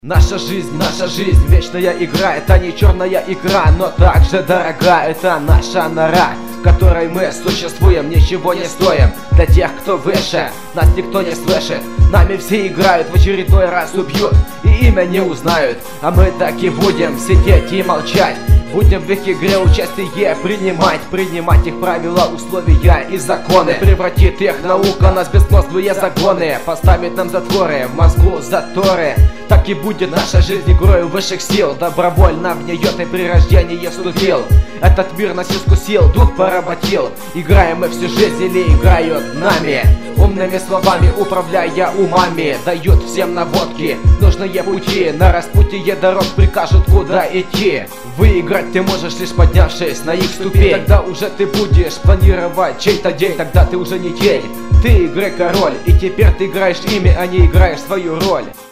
Наша жизнь, вечная игра. Это не черная игра, но также дорога. Это наша нора, в которой мы существуем, ничего не стоим. Для тех, кто выше, нас никто не слышит. Нами все играют, в очередной раз убьют и имя не узнают. А мы так и будем сидеть и молчать. Будем в их игре участие принимать их правила, условия и законы. Превратит их наука нас в бесмозглые загоны, поставит нам затворы, в мозгу заторы. Так и будет наша жизнь игрой высших сил. Добровольно в нее ты при рождении вступил. Этот мир нас искусил, дух поработил. Играем мы всю жизнь или играют нами? Умными словами управляя умами, дают всем наводки, нужные пути. На распутье дорог прикажут, куда идти. Выиграть ты можешь, лишь поднявшись на их ступень. Тогда уже ты будешь планировать чей-то день. Тогда ты уже не тень, ты игры король. И теперь ты играешь ими, а не играешь свою роль.